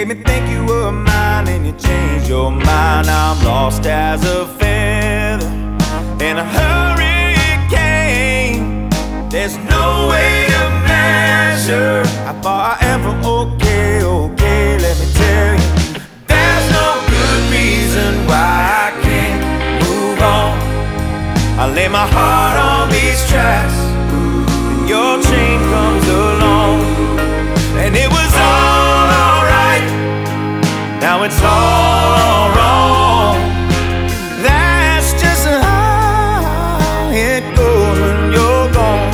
me think you were mine, and you changed your mind. I'm lost as a feather in a hurricane. There's no way to measure how far I am from okay. Let me tell you, there's no good reason why I can't move on. I lay my heart on these tracks, and your chain comes along, and it was all alright. Now it's all wrong. That's just how it goes when you're gone.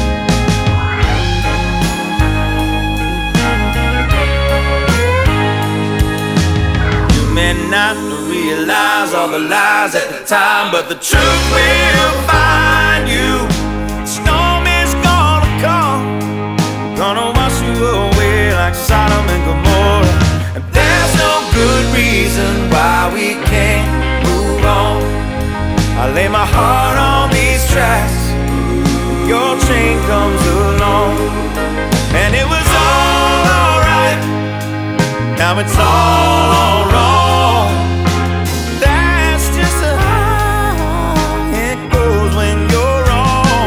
You may not realize all the lies at the time, but the truth will find you. Storm is gonna come, gonna wash you away like Sodom and Gomorrah. And there's no good reason why we can't move on. I lay my heart on these tracks, your chain comes along, and it was all alright. Now it's all wrong. That's just how it goes when you're wrong.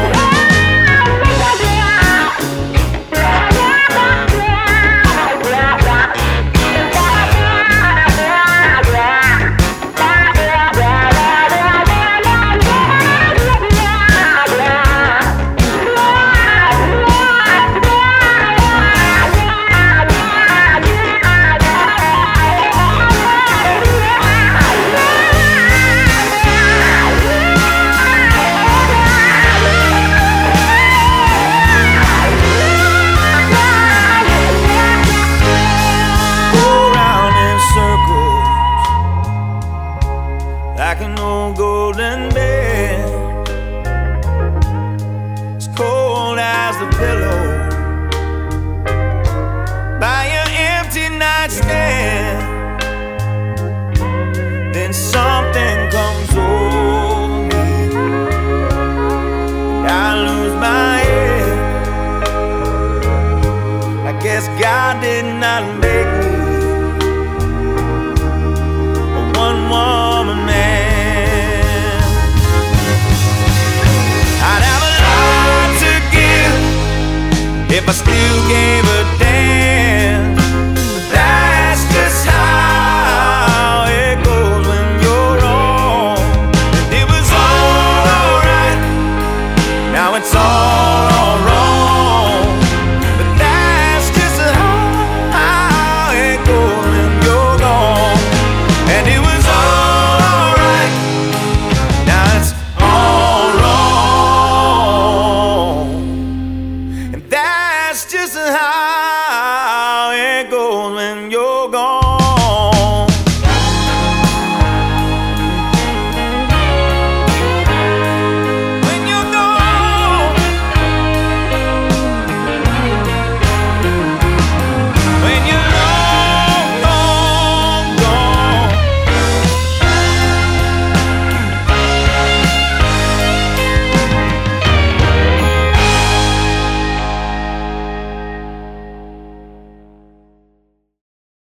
Like an old golden bed, as cold as the pillow by your empty nightstand. Then something comes over me, and I lose my head. I guess God did not make me a one-woman man. If I still gave a damn, but that's just how it goes when you're wrong. And it was all alright, now it's all wrong. But that's just how it goes when you're gone. And it was all alright, now it's all wrong. That's just how